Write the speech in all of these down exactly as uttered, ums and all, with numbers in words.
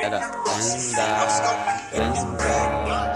это Энда, Энда.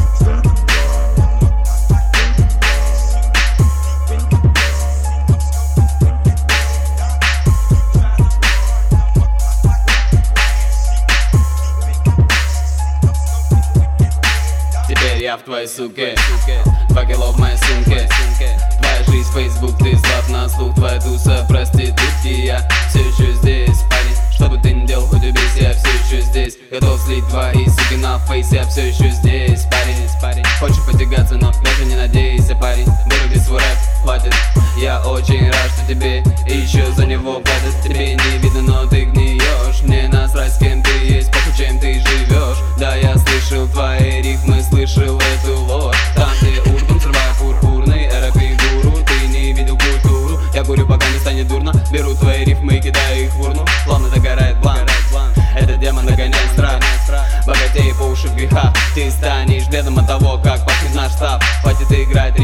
Теперь я в твоей суке, два кило в моей сумке. Твоя жизнь, Facebook, ты слаб на слух. Твоя туса проститутки, я все еще здесь, парень. Что бы ты ни делал, хоть убейся, я все еще здесь. Готов слить твои суки на фейс, я все еще здесь, парень. Хочешь потягаться, но даже не надейся, парень. Выруби свой рэп, хватит. Я очень рад, что тебе еще за него платят. Тебе не видно, но ты гниешь. Мне насрать, с кем ты есть, похуй, чем ты живешь. Да, я слышал твои рифмы, слышал эту ложь. Там, где урбан, срываю пурпурный рэп и гуру. Ты не видел культуру, я курю, пока не станет дурно. Беру твои рифмы и кидаю их в урну. Плавно догорает бланк, этот демон догоняет страх. Богатей по уши в грехах, ты станешь следом от того, как пахнет наш став. Хватит играть